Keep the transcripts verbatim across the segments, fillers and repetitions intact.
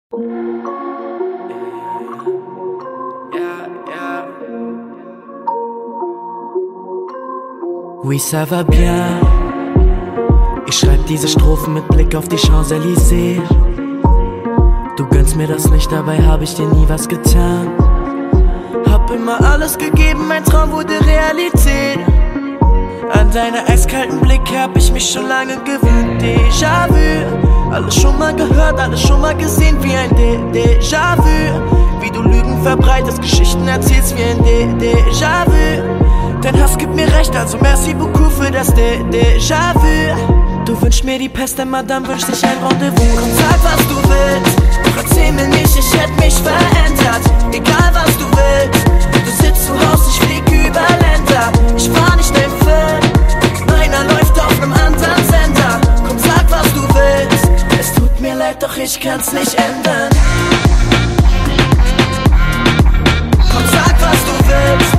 Oui, ça va bien. Ich schreib diese Strophen mit Blick auf die Champs-Élysées. Du gönnst mir das nicht, dabei hab ich dir nie was getan. Hab immer alles gegeben, mein Traum wurde Realität. An deiner eiskalten Blick hab ich mich schon lange gewöhnt. Déjà-vu, alles schon mal gehört, alles schon mal gesehen wie ein Déjà-vu. Wie du Lügen verbreitest, Geschichten erzählst wie ein Déjà-vu. Dein Hass gibt mir recht, also merci beaucoup für das Déjà-vu. Du wünschst mir die Pest, denn Madame wünscht sich ein Rendezvous. Komm, sag, was du willst, doch erzähl mir nicht, ich hätte mich verändert. Egal, was du willst, du sitzt zu Hause, ich flieg über Länder. Ich fahr nicht dein Film, meiner läuft auf nem anderen Sender. Komm, sag, was du willst, es tut mir leid, doch ich kann's nicht ändern. Komm, sag, was du willst.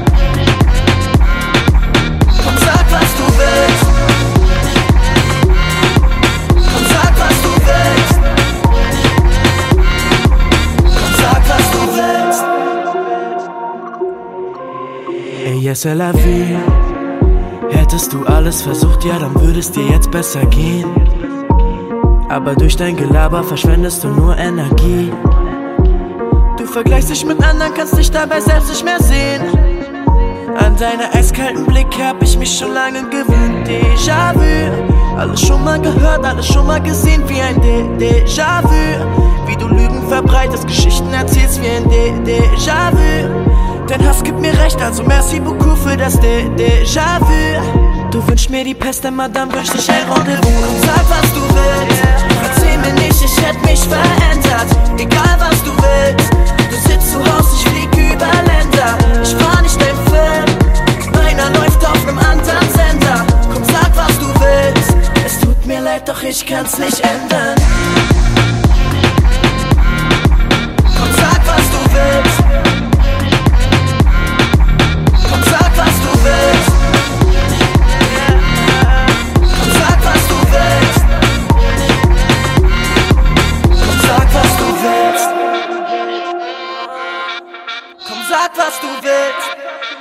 Komm, sag, was du willst. Komm, sag, was du willst. Komm, sag, was du willst. Ey, c'est la vie. Hättest du alles versucht, ja, dann würde es dir jetzt besser gehen. Aber durch dein Gelaber verschwendest du nur Energie. Du vergleichst dich mit anderen, kannst dich dabei selbst nicht mehr sehen. An deiner eiskalten Blick hab ich mich schon lange gewöhnt. Déjà-vu, alles schon mal gehört, alles schon mal gesehen wie ein Déjà-vu. Wie du Lügen verbreitest, Geschichten erzählst wie ein Déjà-vu. Dein Hass gibt mir recht, also merci beaucoup für das Déjà-vu. Du wünschst mir die Pest, denn Madame wünscht sich ein Rendezvous. Komm, sag, was du willst, erzähl mir nicht, ich hätte mich verändert. Egal, was du willst, du sitzt zu Hause, ich flieg über Länder. Ich fahr nicht dein Film, meiner läuft auf nem anderen Sender. Komm, sag, was du willst, es tut mir leid, doch ich kann's nicht ändern. Komm, sag, was du willst. Komm, sag, was du willst. Komm, sag, was du willst. Komm, sag, was du willst. Komm, sag, was du willst.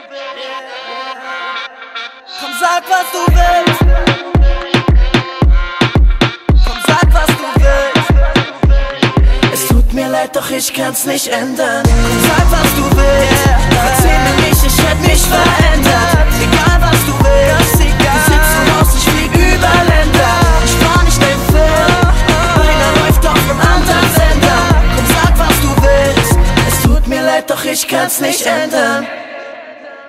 Komm, sag, was du willst. Komm, sag, was du willst. Es tut mir leid, doch ich kann's nicht ändern. Komm, sag, was du willst. Erzähl mir nicht, ich hätte mich verändert. Egal, was du willst. Du sitzt zu Hause, ich flieg über Länder. Ich fahr nicht dein Film, meiner läuft auf nem anderen Sender. Komm, sag, was du willst. Es tut mir leid, doch ich kann's nicht ändern.